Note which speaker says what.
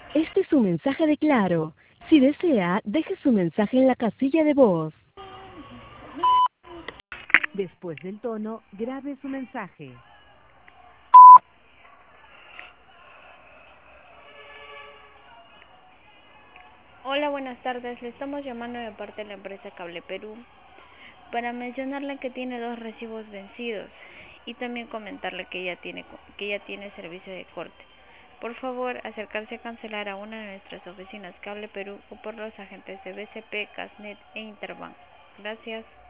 Speaker 1: Este es un mensaje de Claro. Si desea, deje su mensaje en la casilla de voz. Después del tono, grabe su mensaje.
Speaker 2: Hola, buenas tardes. Le estamos llamando de parte de la empresa Cable Perú para mencionarle que tiene 2 recibos vencidos y también comentarle que ya tiene servicio de corte. Por favor, acercarse a cancelar a una de nuestras oficinas Cable Perú o por los agentes de BCP, Casnet e Interbank. Gracias.